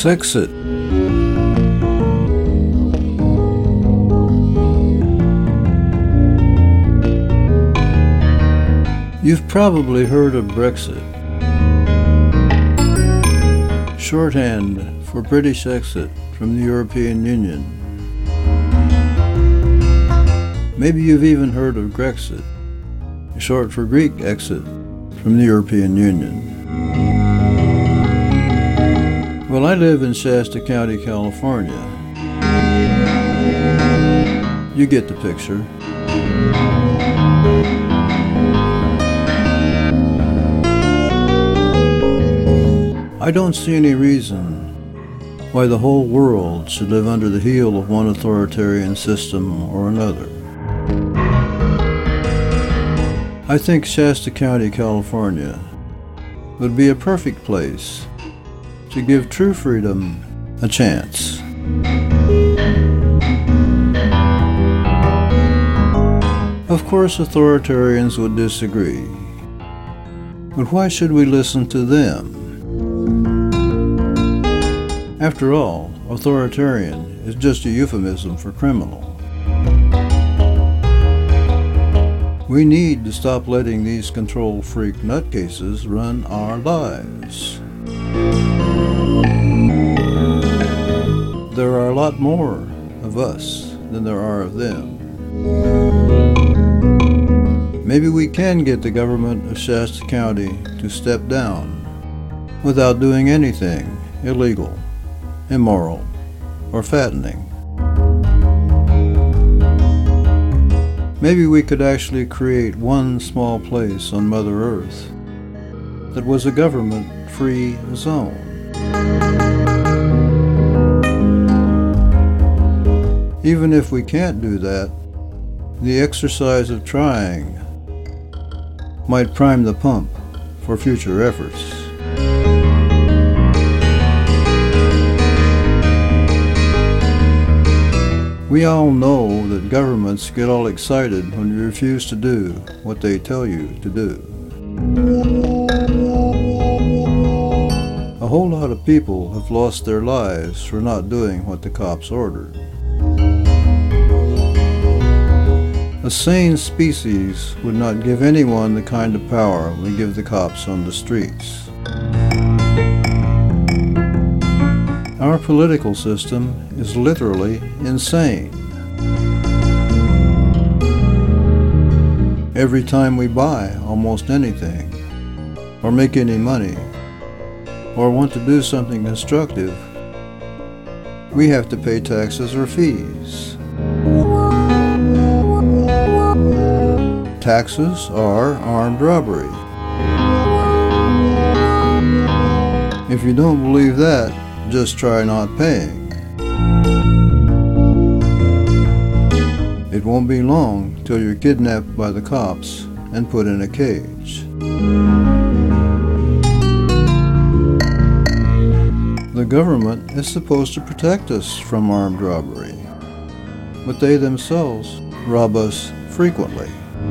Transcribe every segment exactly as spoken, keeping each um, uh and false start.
Sexit. You've probably heard of Brexit, shorthand for British exit from the European Union. Maybe you've even heard of Grexit, short for Greek exit from the European Union. Well, I live in Shasta County, California. You get the picture. I don't see any reason why the whole world should live under the heel of one authoritarian system or another. I think Shasta County, California would be a perfect place to give true freedom a chance. Of course, authoritarians would disagree, but why should we listen to them? After all, authoritarian is just a euphemism for criminal. We need to stop letting these control freak nutcases run our lives. There are a lot more of us than there are of them. Maybe we can get the government of Shasta County to step down without doing anything illegal, immoral, or fattening. Maybe we could actually create one small place on Mother Earth that was a government-free zone. Even if we can't do that, the exercise of trying might prime the pump for future efforts. We all know that governments get all excited when you refuse to do what they tell you to do. A whole lot of people have lost their lives for not doing what the cops ordered. A sane species would not give anyone the kind of power we give the cops on the streets. Our political system is literally insane. Every time we buy almost anything, or make any money, or want to do something constructive, we have to pay taxes or fees. Taxes are armed robbery. If you don't believe that, just try not paying. It won't be long till you're kidnapped by the cops and put in a cage. The government is supposed to protect us from armed robbery, but they themselves rob us frequently.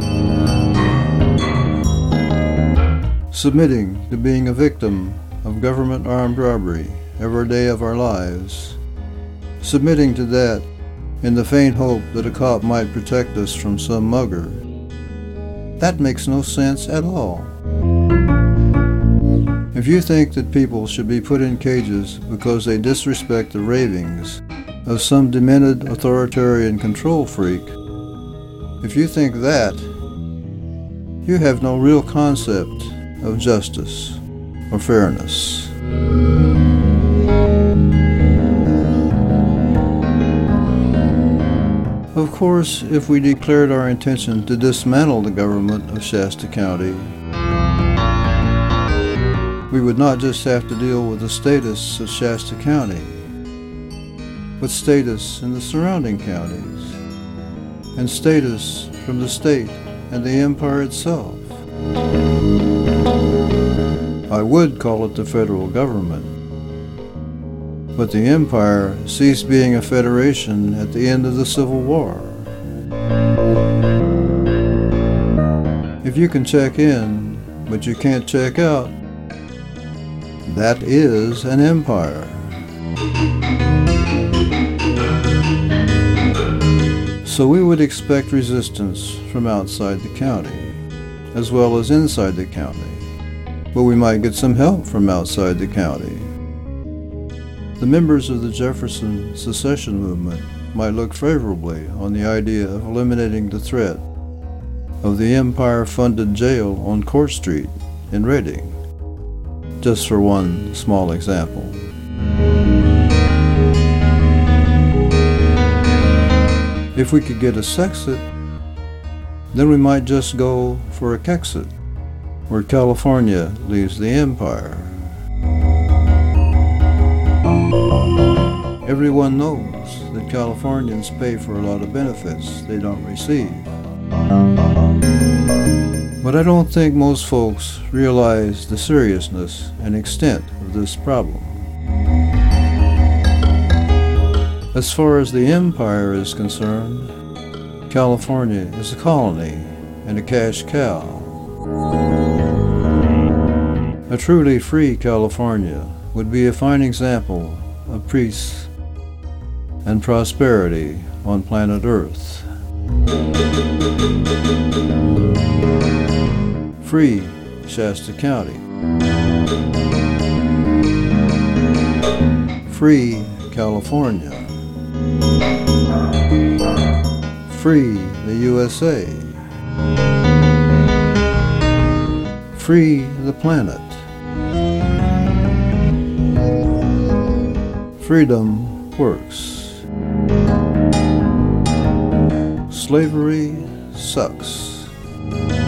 Submitting to being a victim of government armed robbery every day of our lives, submitting to that in the faint hope that a cop might protect us from some mugger, that makes no sense at all. If you think that people should be put in cages because they disrespect the ravings of some demented authoritarian control freak, if you think that, you have no real concept of justice or fairness. Of course, if we declared our intention to dismantle the government of Shasta County, we would not just have to deal with the status of Shasta County, but status in the surrounding counties, and status from the state and the empire itself. I would call it the federal government, but the empire ceased being a federation at the end of the Civil War. If you can check in, but you can't check out, that is an empire. So we would expect resistance from outside the county, as well as inside the county, but we might get some help from outside the county. The members of the Jefferson secession movement might look favorably on the idea of eliminating the threat of the Empire-funded jail on Court Street in Reading, just for one small example. If we could get a Sexit, then we might just go for a Kexit, where California leaves the empire. Everyone knows that Californians pay for a lot of benefits they don't receive. But I don't think most folks realize the seriousness and extent of this problem. As far as the empire is concerned, California is a colony and a cash cow. A truly free California would be a fine example of peace and prosperity on planet Earth. Free Shasta County. Free California. Free the U S A. Free the planet. Freedom works. Slavery sucks.